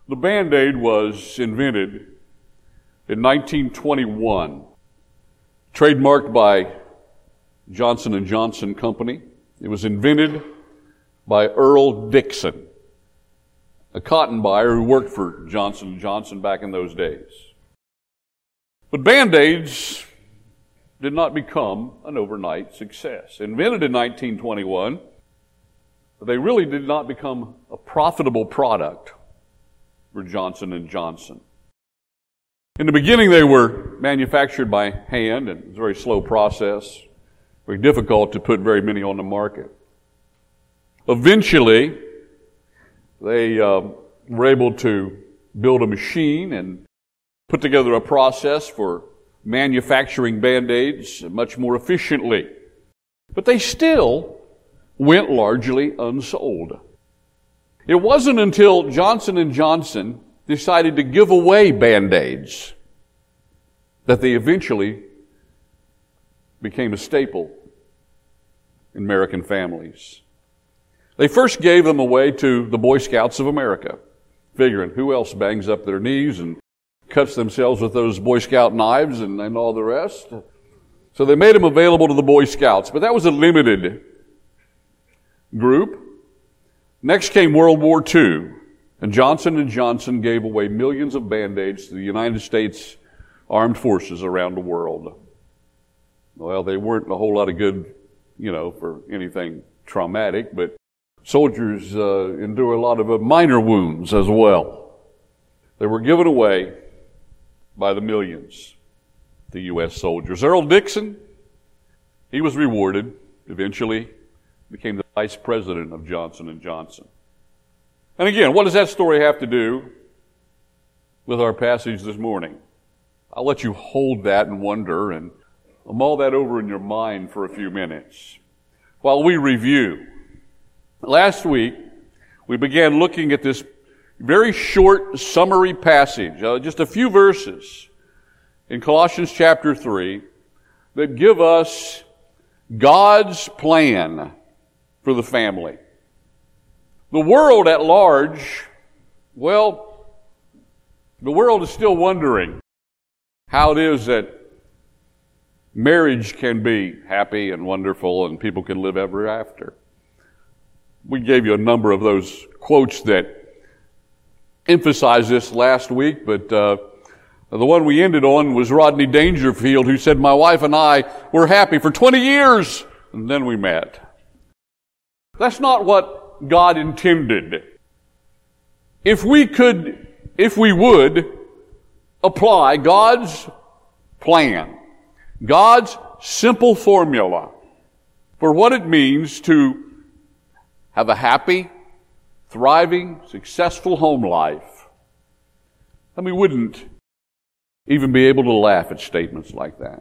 The Band-Aid was invented in 1921, trademarked by Johnson & Johnson Company. It was invented by Earl Dixon, a cotton buyer who worked for Johnson & Johnson back in those days. But Band-Aids did not become an overnight success. Invented in 1921, they really did not become a profitable product for Johnson & Johnson. In the beginning, they were manufactured by hand, and it was a very slow process, very difficult to put very many on the market. Eventually, they were able to build a machine and put together a process for manufacturing Band-Aids much more efficiently. But they still went largely unsold. It wasn't until Johnson & Johnson decided to give away Band-Aids that they eventually became a staple in American families. They first gave them away to the Boy Scouts of America, figuring who else bangs up their knees and cuts themselves with those Boy Scout knives and all the rest. So they made them available to the Boy Scouts, but that was a limited group. Next came World War II, and Johnson & Johnson gave away millions of Band-Aids to the United States Armed Forces around the world. Well, they weren't a whole lot of good, for anything traumatic, but soldiers endure a lot of minor wounds as well. They were given away by the millions, the U.S. soldiers. Earl Dixon, he was rewarded, eventually became the vice president of Johnson & Johnson. And again, what does that story have to do with our passage this morning? I'll let you hold that and wonder and mull that over in your mind for a few minutes while we review. Last week, we began looking at this very short summary passage, just a few verses in Colossians chapter 3 that give us God's plan for the family. The world at large, the world is still wondering how it is that marriage can be happy and wonderful and people can live ever after. We gave you a number of those quotes that emphasized this last week, but the one we ended on was Rodney Dangerfield, who said, "My wife and I were happy for 20 years, and then we met." That's not what God intended. If we would apply God's plan, God's simple formula for what it means to have a happy, thriving, successful home life, then we wouldn't even be able to laugh at statements like that.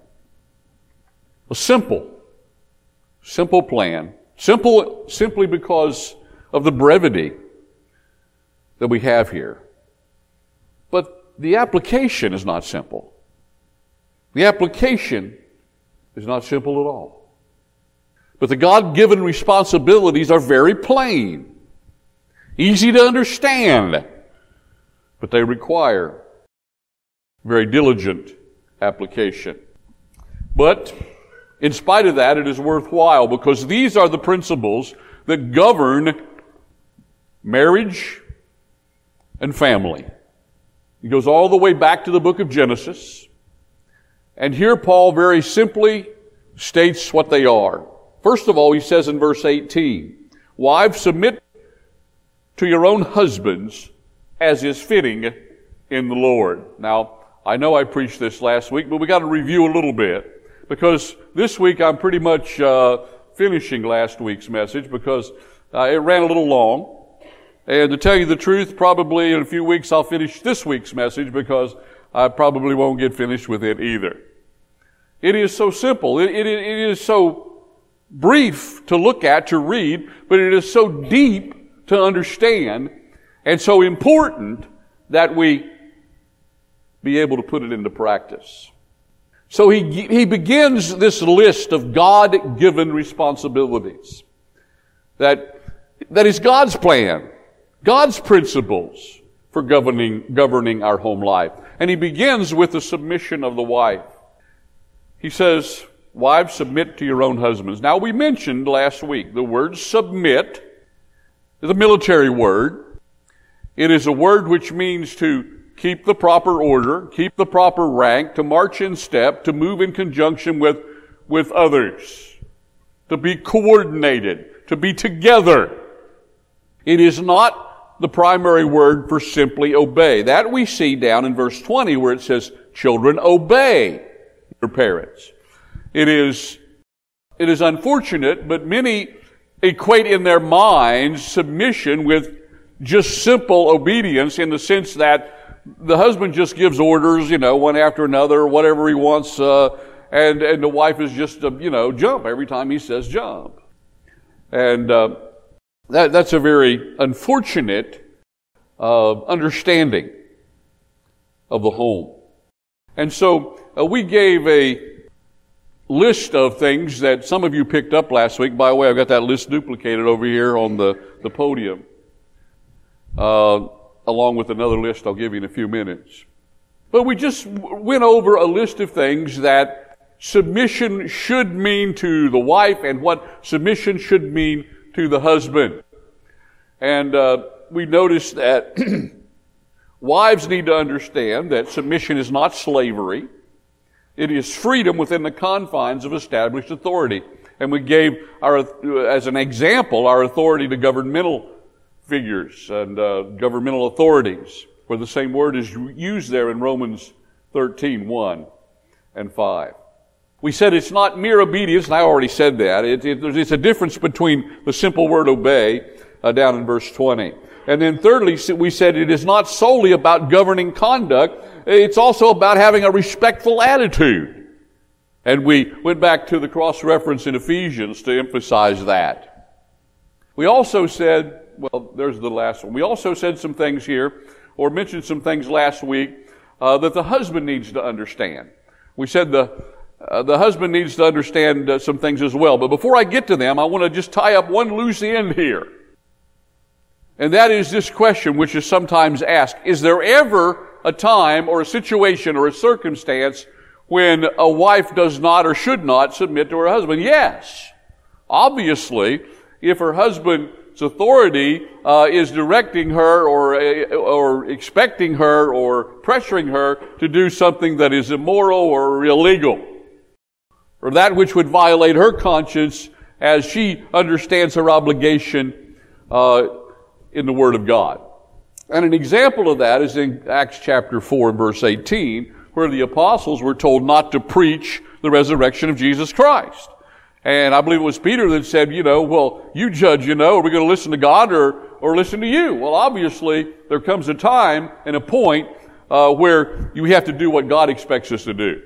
A simple plan, simply because of the brevity that we have here. But the application is not simple. The application is not simple at all. But the God-given responsibilities are very plain, easy to understand, but they require very diligent application. But in spite of that, it is worthwhile because these are the principles that govern marriage and family. It goes all the way back to the book of Genesis. And here Paul very simply states what they are. First of all, he says in verse 18, "Wives, submit to your own husbands as is fitting in the Lord." Now, I know I preached this last week, but we got to review a little bit because this week I'm pretty much finishing last week's message because it ran a little long. And to tell you the truth, probably in a few weeks I'll finish this week's message because I probably won't get finished with it either. It is so simple. It is so brief to look at, to read, but it is so deep to understand and so important that we be able to put it into practice. So he begins this list of God-given responsibilities. That is God's plan, God's principles for governing our home life. And he begins with the submission of the wife. He says, wives, submit to your own husbands. Now, we mentioned last week the word submit is a military word. It is a word which means to keep the proper order, keep the proper rank, to march in step, to move in conjunction with others, to be coordinated, to be together. It is not the primary word for simply obey. That we see down in verse 20 where it says, children, obey your parents. It is unfortunate, but many equate in their minds submission with just simple obedience in the sense that the husband just gives orders, one after another, whatever he wants, and the wife is just, jump every time he says jump. And that's a very unfortunate understanding of the home. And so we gave a list of things that some of you picked up last week. By the way, I've got that list duplicated over here on the podium, along with another list I'll give you in a few minutes. But we just went over a list of things that submission should mean to the wife and what submission should mean to the husband. And we noticed that wives need to understand that submission is not slavery. It is freedom within the confines of established authority. And we gave, as an example, our authority to governmental figures and governmental authorities, where the same word is used there in Romans 13:1 and 5. We said it's not mere obedience, and I already said that. It's a difference between the simple word obey down in verse 20. And then thirdly, we said it is not solely about governing conduct. It's also about having a respectful attitude. And we went back to the cross-reference in Ephesians to emphasize that. We also said, well, there's the last one. We also said some things here, or mentioned some things last week, that the husband needs to understand. We said the husband needs to understand some things as well. But before I get to them, I want to just tie up one loose end here. And that is this question, which is sometimes asked: is there ever a time or a situation or a circumstance when a wife does not or should not submit to her husband? Yes. Obviously, if her husband's authority is directing her or expecting her or pressuring her to do something that is immoral or illegal, or that which would violate her conscience as she understands her obligation in the Word of God. And an example of that is in Acts chapter 4 and verse 18, where the apostles were told not to preach the resurrection of Jesus Christ. And I believe it was Peter that said, well, you judge, are we going to listen to God or listen to you? Well, obviously, there comes a time and a point where you have to do what God expects us to do.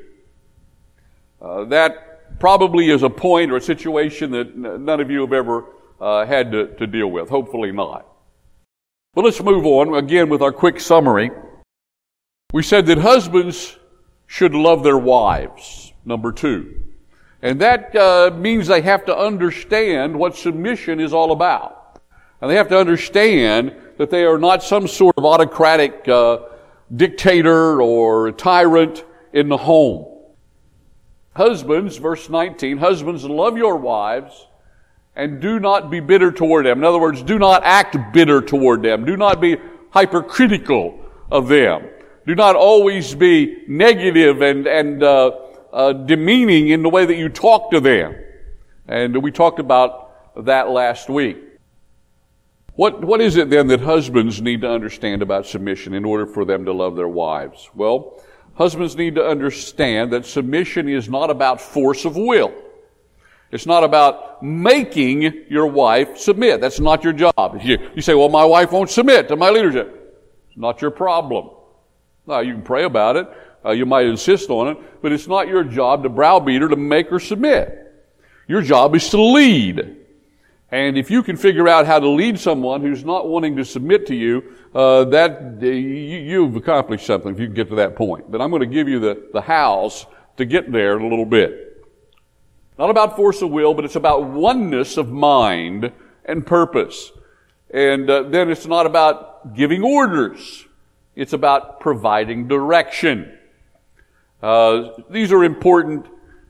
That probably is a point or a situation that none of you have ever had to deal with. Hopefully not. But let's move on again with our quick summary. We said that husbands should love their wives, number 2. And that means they have to understand what submission is all about. And they have to understand that they are not some sort of autocratic dictator or tyrant in the home. Husbands, verse 19, husbands, love your wives and do not be bitter toward them. In other words, do not act bitter toward them. Do not be hypercritical of them. Do not always be negative and demeaning in the way that you talk to them. And we talked about that last week. What is it then that husbands need to understand about submission in order for them to love their wives? Well, husbands need to understand that submission is not about force of will. It's not about making your wife submit. That's not your job. You say, well, my wife won't submit to my leadership. It's not your problem. Now, you can pray about it. You might insist on it, but it's not your job to browbeat her to make her submit. Your job is to lead. And if you can figure out how to lead someone who's not wanting to submit to you, you've accomplished something if you can get to that point. But I'm going to give you the hows to get there in a little bit. Not about force of will, but it's about oneness of mind and purpose. And then it's not about giving orders. It's about providing direction. These are important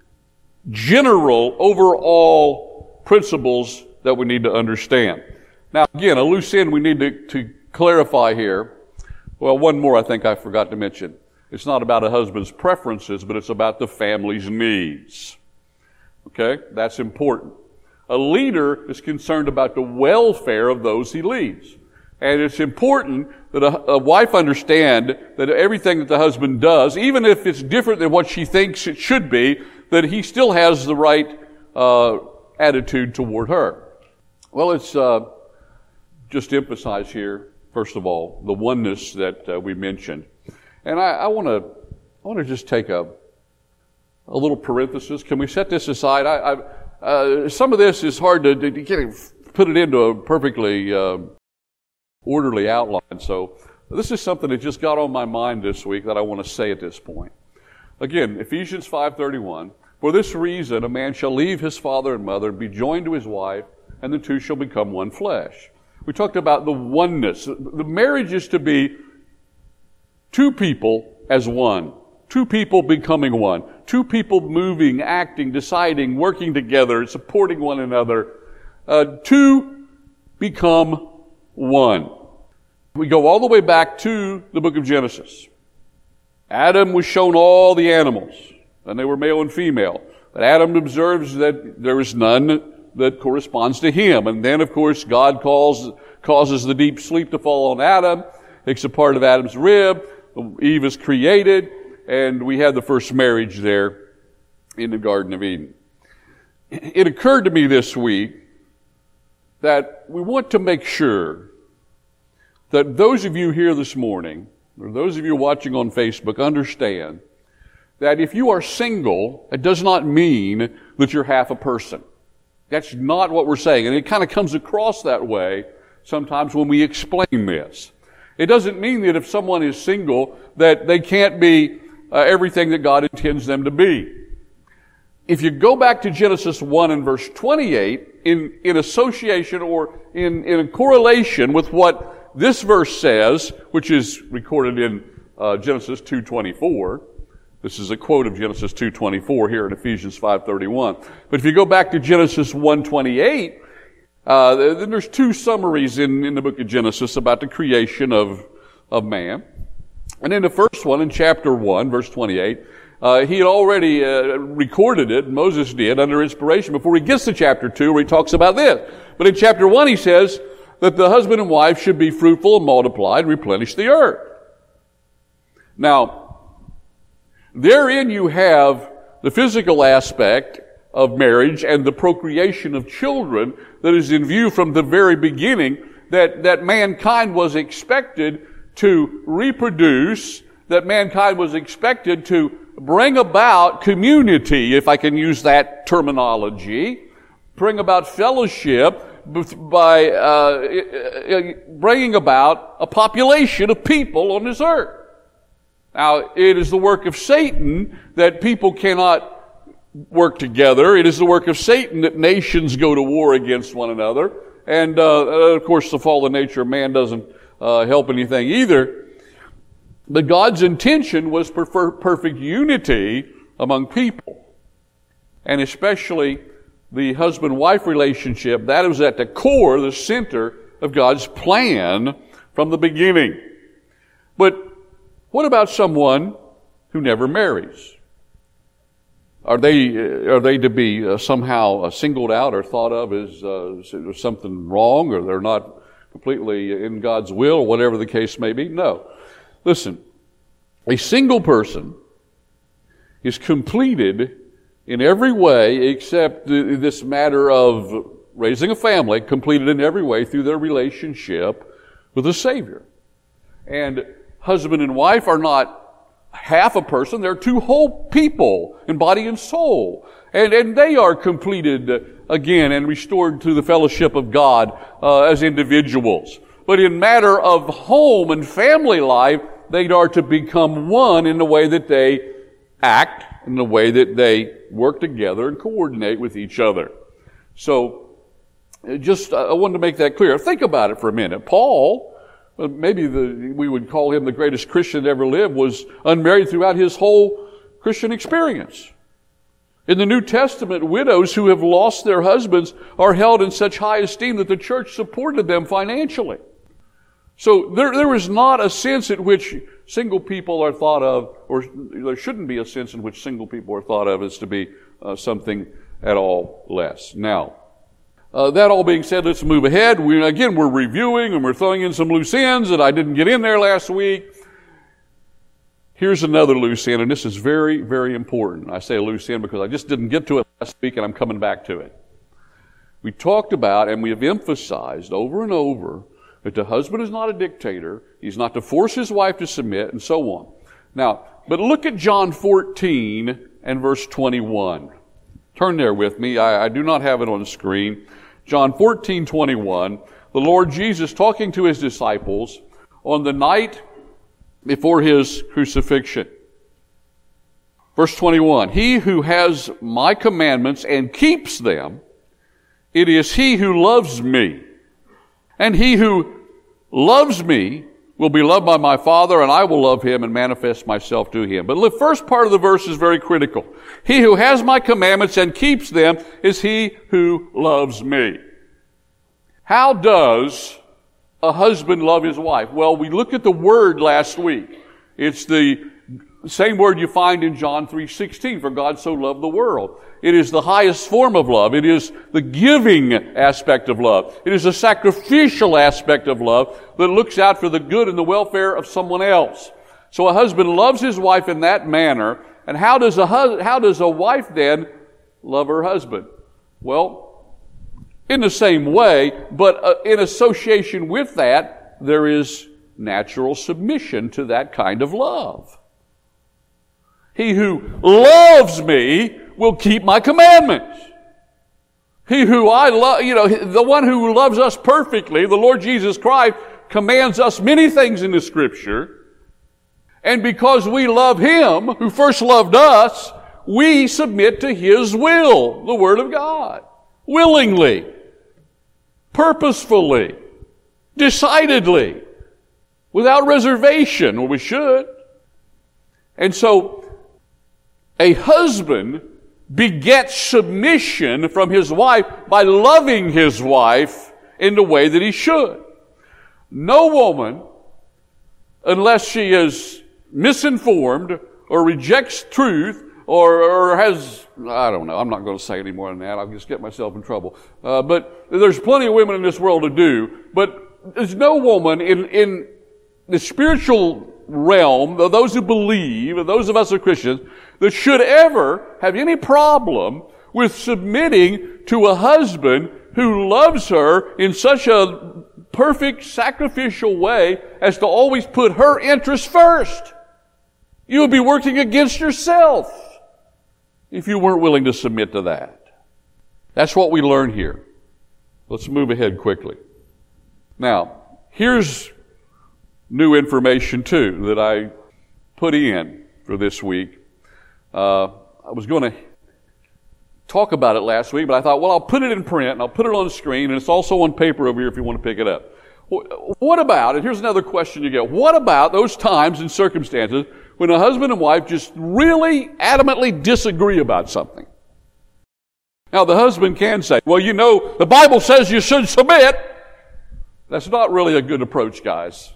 general, overall principles that we need to understand. Now, again, a loose end we need to clarify here. Well, one more I think I forgot to mention. It's not about a husband's preferences, but it's about the family's needs. Okay? That's important. A leader is concerned about the welfare of those he leads. And it's important that a wife understand that everything that the husband does, even if it's different than what she thinks it should be, that he still has the right attitude toward her. Well, let's just emphasize here, first of all, the oneness that we mentioned. And I want to just take a little parenthesis. Can we set this aside? Some of this is hard to put it into a perfectly orderly outline. So this is something that just got on my mind this week that I want to say at this point. Again, Ephesians 5:31. For this reason, a man shall leave his father and mother and be joined to his wife, and the two shall become one flesh. We talked about the oneness. The marriage is to be two people as one. Two people becoming one. Two people moving, acting, deciding, working together, supporting one another. Two become one. We go all the way back to the book of Genesis. Adam was shown all the animals, and they were male and female. But Adam observes that there is none that corresponds to him. And then, of course, God causes the deep sleep to fall on Adam, takes a part of Adam's rib. Eve is created, and we have the first marriage there in the Garden of Eden. It occurred to me this week that we want to make sure that those of you here this morning, or those of you watching on Facebook, understand that if you are single, it does not mean that you're half a person. That's not what we're saying. And it kind of comes across that way sometimes when we explain this. It doesn't mean that if someone is single that they can't be everything that God intends them to be. If you go back to Genesis 1 and verse 28, in association or in a correlation with what this verse says, which is recorded in Genesis 2:24, this is a quote of Genesis 2:24 here in Ephesians 5:31. But if you go back to Genesis 1:28, then there's two summaries in the book of Genesis about the creation of man. And in the first one, in chapter 1, verse 28, he had already recorded it, Moses did, under inspiration, before he gets to chapter 2, where he talks about this. But in chapter 1, he says that the husband and wife should be fruitful and multiply and replenish the earth. Now, therein you have the physical aspect of marriage and the procreation of children that is in view from the very beginning, that mankind was expected to reproduce, that mankind was expected to bring about community, if I can use that terminology, bring about fellowship by bringing about a population of people on this earth. Now, it is the work of Satan that people cannot work together. It is the work of Satan that nations go to war against one another. And, of course, the fallen nature of man doesn't help anything either. But God's intention was for perfect unity among people. And especially the husband-wife relationship, that was at the core, the center of God's plan from the beginning. But what about someone who never marries? Are they to be somehow singled out or thought of as there's something wrong, or they're not completely in God's will, or whatever the case may be? No. Listen, a single person is completed in every way except this matter of raising a family, completed in every way through their relationship with the Savior. And husband and wife are not half a person, they're two whole people in body and soul. And they are completed again and restored to the fellowship of God as individuals. But in matter of home and family life, they are to become one in the way that they act, in the way that they work together and coordinate with each other. So, I wanted to make that clear. Think about it for a minute. Paul maybe we would call him the greatest Christian that ever lived, was unmarried throughout his whole Christian experience. In the New Testament, widows who have lost their husbands are held in such high esteem that the church supported them financially. So there is not a sense in which single people are thought of, or there shouldn't be a sense in which single people are thought of as to be something at all less. Now, that all being said, let's move ahead. We're reviewing and we're throwing in some loose ends that I didn't get in there last week. Here's another loose end, and this is very, very important. I say a loose end because I just didn't get to it last week, and I'm coming back to it. We talked about, and we have emphasized over and over, that the husband is not a dictator. He's not to force his wife to submit, and so on. Now, but look at John 14 and verse 21. Turn there with me. I do not have it on the screen. John 14:21. The Lord Jesus talking to his disciples on the night before his crucifixion. Verse 21, he who has my commandments and keeps them, it is he who loves me. And he who loves me will be loved by my Father, and I will love him and manifest myself to him. But the first part of the verse is very critical. He who has my commandments and keeps them is he who loves me. How does a husband love his wife? Well, we looked at the word last week. It's the same word you find in John 3:16, for God so loved the world. It is the highest form of love. It is the giving aspect of love. It is a sacrificial aspect of love that looks out for the good and the welfare of someone else. So a husband loves his wife in that manner. And how does a wife then love her husband? Well, in the same way, but in association with that, there is natural submission to that kind of love. He who loves me will keep my commandments. He who I love, the one who loves us perfectly, the Lord Jesus Christ, commands us many things in the Scripture. And because we love him, who first loved us, we submit to his will, the Word of God. Willingly, purposefully, decidedly, without reservation, or we should. And so, a husband begets submission from his wife by loving his wife in the way that he should. No woman, unless she is misinformed or rejects truth or has, I don't know, I'm not going to say any more than that. I'll just get myself in trouble. But there's plenty of women in this world to do, but there's no woman in the spiritual realm, those who believe, those of us who are Christians, that should ever have any problem with submitting to a husband who loves her in such a perfect sacrificial way as to always put her interests first. You would be working against yourself if you weren't willing to submit to that. That's what we learn here. Let's move ahead quickly. Now, here's new information too that I put in for this week. I was going to talk about it last week, but I thought, well, I'll put it in print and I'll put it on the screen, and it's also on paper over here if you want to pick it up. What about, and here's another question you get, what about those times and circumstances when a husband and wife just really adamantly disagree about something? Now, the husband can say, well, the Bible says you should submit. That's not really a good approach, guys.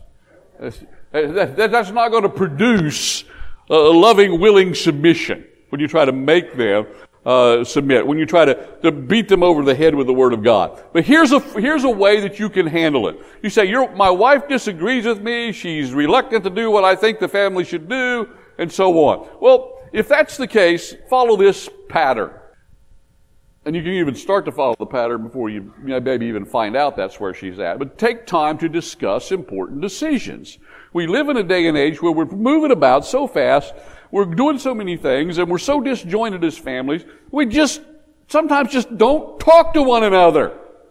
That's not going to produce a loving, willing submission when you try to make them submit, when you try to beat them over the head with the Word of God. But here's a way that you can handle it. You say, my wife disagrees with me, she's reluctant to do what I think the family should do, and so on. Well, if that's the case, follow this pattern. And you can even start to follow the pattern before you maybe even find out that's where she's at. But take time to discuss important decisions. We live in a day and age where we're moving about so fast, we're doing so many things, and we're so disjointed as families, we sometimes just don't talk to one another.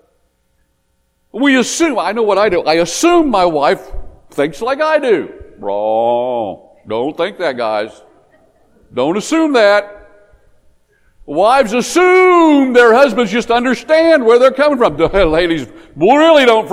We assume, I know what I do, I assume my wife thinks like I do. Wrong. Don't think that, guys. Don't assume that. Wives assume their husbands just understand where they're coming from. Ladies, really don't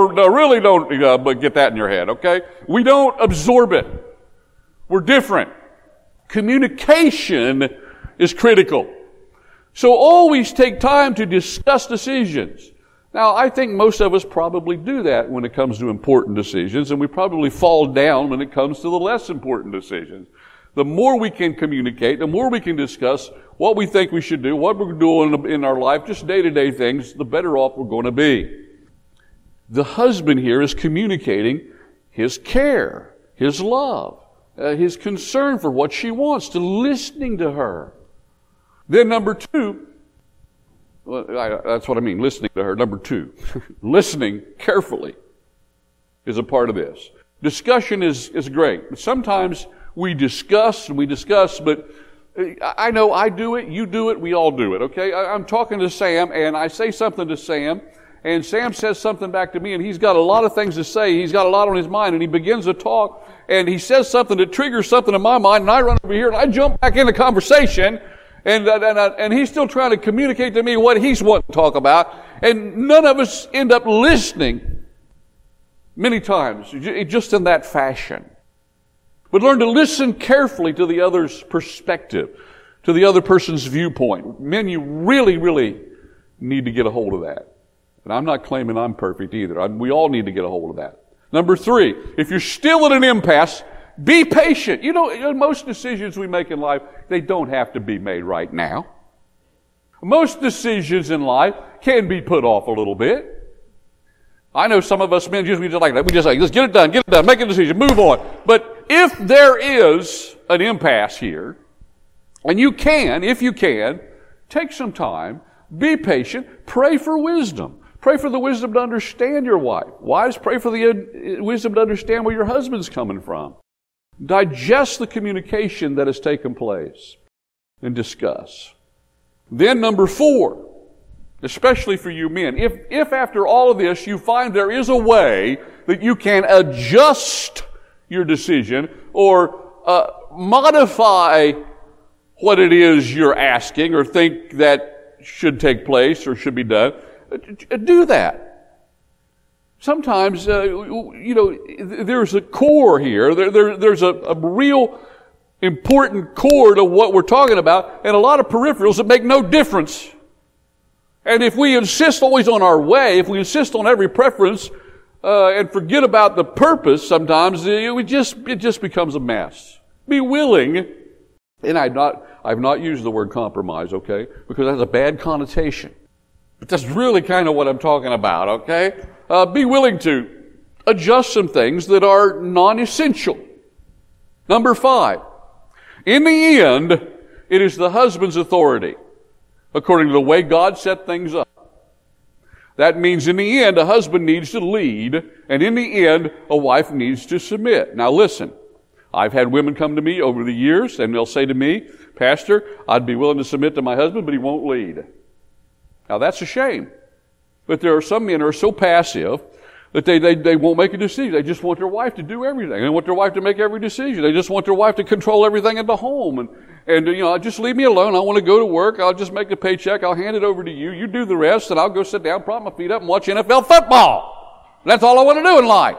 get that in your head, okay? We don't absorb it. We're different. Communication is critical. So always take time to discuss decisions. Now, I think most of us probably do that when it comes to important decisions, and we probably fall down when it comes to the less important decisions. The more we can communicate, the more we can discuss what we think we should do, what we're doing in our life, just day-to-day things, the better off we're going to be. The husband here is communicating his care, his love, his concern for what she wants, to listening to her. Then number two, that's what I mean, listening to her. Number two, listening carefully is a part of this. Discussion is great. Sometimes we discuss, but I know I do it, you do it, we all do it, okay? I'm talking to Sam, and I say something to Sam, and Sam says something back to me, and he's got a lot of things to say. He's got a lot on his mind, and he begins to talk, and he says something that triggers something in my mind, and I run over here, and I jump back in the conversation, and he's still trying to communicate to me what he's wanting to talk about, and none of us end up listening many times, just in that fashion. But learn to listen carefully to the other's perspective, to the other person's viewpoint. Men, you really, really need to get a hold of that. And I'm not claiming I'm perfect either. We all need to get a hold of that. Number three, if you're still at an impasse, be patient. You know, most decisions we make in life, they don't have to be made right now. Most decisions in life can be put off a little bit. I know some of us men just like that. We just say, let's get it done, make a decision, move on. But if there is an impasse here, and if you can, take some time, be patient, pray for wisdom. Pray for the wisdom to understand your wife. Wives, pray for the wisdom to understand where your husband's coming from. Digest the communication that has taken place and discuss. Then number four, especially for you men, if after all of this you find there is a way that you can adjust your decision or modify what it is you're asking or think that should take place or should be done, do that. Sometimes, there's a core here. There's a real important core to what we're talking about, and a lot of peripherals that make no difference. And if we insist always on our way, if we insist on every preference, and forget about the purpose, sometimes it just becomes a mess. Be willing, and I've not used the word compromise, okay, because that has a bad connotation. But that's really kind of what I'm talking about, okay? Be willing to adjust some things that are non-essential. Number 5, in the end, it is the husband's authority, according to the way God set things up. That means in the end, a husband needs to lead, and in the end, a wife needs to submit. Now listen, I've had women come to me over the years, and they'll say to me, Pastor, I'd be willing to submit to my husband, but he won't lead. Now that's a shame. But there are some men who are so passive that they won't make a decision. They just want their wife to do everything. They want their wife to make every decision. They just want their wife to control everything in the home. And just leave me alone. I want to go to work. I'll just make the paycheck. I'll hand it over to you. You do the rest, and I'll go sit down, prop my feet up, and watch NFL football. That's all I want to do in life.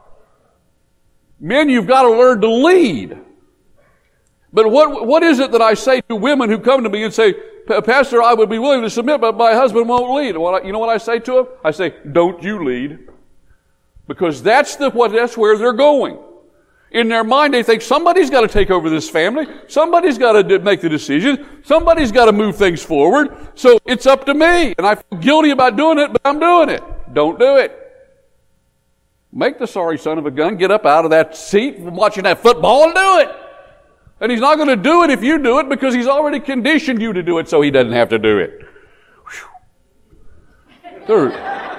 Men, you've got to learn to lead. But what is it that I say to women who come to me and say, Pastor, I would be willing to submit, but my husband won't lead? You know what I say to them? I say, don't you lead. Because that's where they're going. In their mind, they think somebody's got to take over this family. Somebody's got to make the decision. Somebody's got to move things forward. So it's up to me. And I feel guilty about doing it, but I'm doing it. Don't do it. Make the sorry son of a gun get up out of that seat from watching that football and do it. And he's not going to do it if you do it because he's already conditioned you to do it so he doesn't have to do it. Third.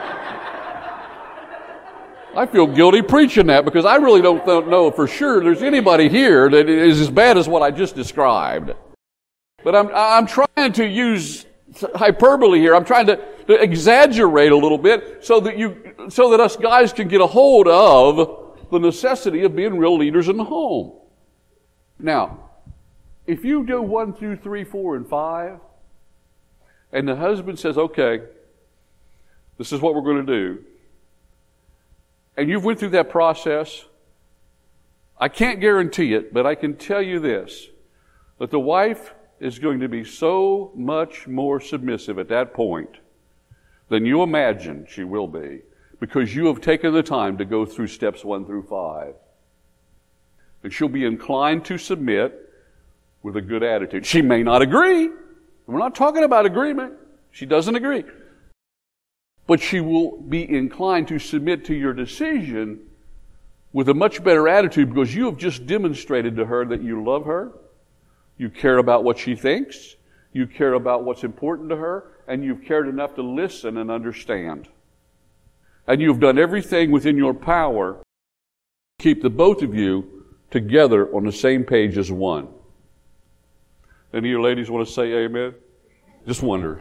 I feel guilty preaching that because I really don't know for sure there's anybody here that is as bad as what I just described. But I'm trying to use hyperbole here. I'm trying to exaggerate a little bit so that us guys can get a hold of the necessity of being real leaders in the home. Now, if you do 1, 2, 3, 4, and 5, and the husband says, okay, this is what we're going to do, and you've went through that process, I can't guarantee it, but I can tell you this, that the wife is going to be so much more submissive at that point than you imagine she will be, because you have taken the time to go through steps 1 through 5. And she'll be inclined to submit with a good attitude. She may not agree. We're not talking about agreement. She doesn't agree. But she will be inclined to submit to your decision with a much better attitude, because you have just demonstrated to her that you love her, you care about what she thinks, you care about what's important to her, and you've cared enough to listen and understand. And you've done everything within your power to keep the both of you together on the same page as one. Any of you ladies want to say amen? Just wonder.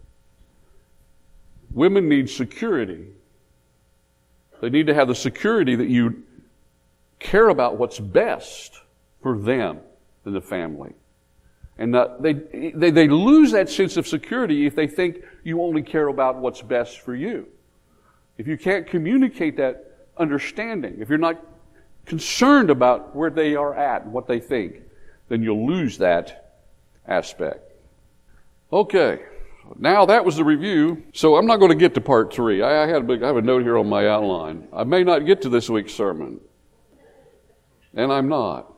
Women need security. They need to have the security that you care about what's best for them and the family. And they lose that sense of security if they think you only care about what's best for you. If you can't communicate that understanding, if you're not concerned about where they are at and what they think, then you'll lose that aspect. Okay, now that was the review. So I'm not going to get to part 3. I have a note here on my outline. I may not get to this week's sermon. And I'm not.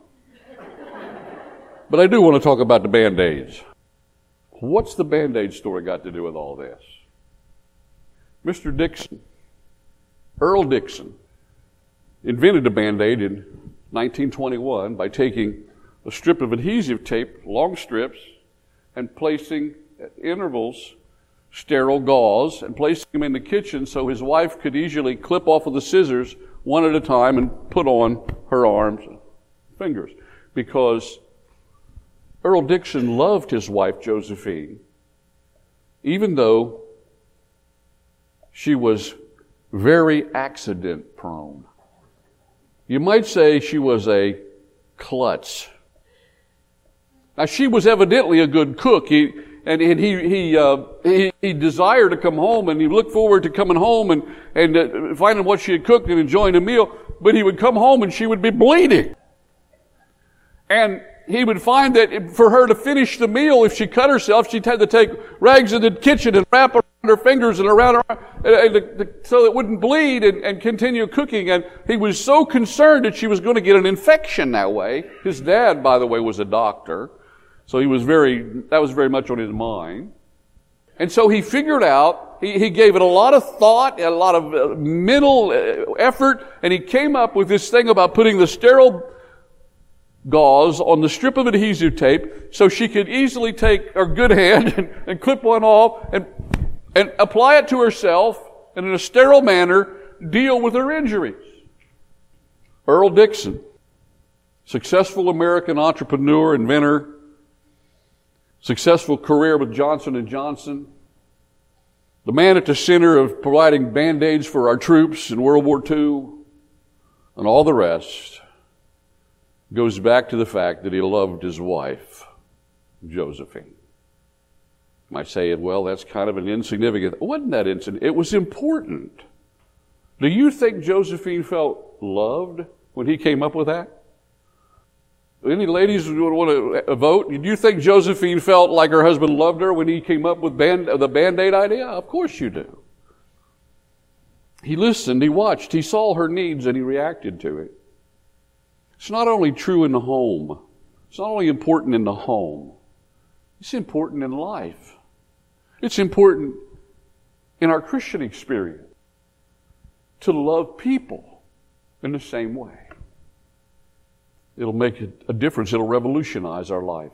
But I do want to talk about the Band-Aids. What's the Band-Aid story got to do with all this? Mr. Dixon, Earl Dixon, invented a Band-Aid in 1921 by taking a strip of adhesive tape, long strips, and placing at intervals sterile gauze and placing them in the kitchen so his wife could easily clip off with the scissors one at a time and put on her arms and fingers. Because Earl Dixon loved his wife, Josephine, even though she was very accident prone. You might say she was a klutz. Now, she was evidently a good cook. He desired to come home, and he looked forward to coming home and finding what she had cooked and enjoying a meal. But he would come home and she would be bleeding. And he would find that for her to finish the meal, if she cut herself, she'd have to take rags in the kitchen and wrap around her fingers and around her so it wouldn't bleed and continue cooking. And he was so concerned that she was going to get an infection that way. His dad, by the way, was a doctor. So that was very much on his mind. And so he figured out, he gave it a lot of thought, a lot of mental effort, and he came up with this thing about putting the sterile gauze on the strip of adhesive tape so she could easily take her good hand and clip one off and apply it to herself and in a sterile manner deal with her injuries. Earl Dixon, successful American entrepreneur, inventor, successful career with Johnson & Johnson, the man at the center of providing Band-Aids for our troops in World War II, and all the rest, goes back to the fact that he loved his wife, Josephine. You might say, well, that's kind of an insignificant. It wasn't that insignificant. It was important. Do you think Josephine felt loved when he came up with that? Any ladies who want to vote? Do you think Josephine felt like her husband loved her when he came up with the Band-Aid idea? Of course you do. He listened, he watched, he saw her needs, and he reacted to it. It's not only true in the home. It's not only important in the home. It's important in life. It's important in our Christian experience to love people in the same way. It'll make a difference. It'll revolutionize our life.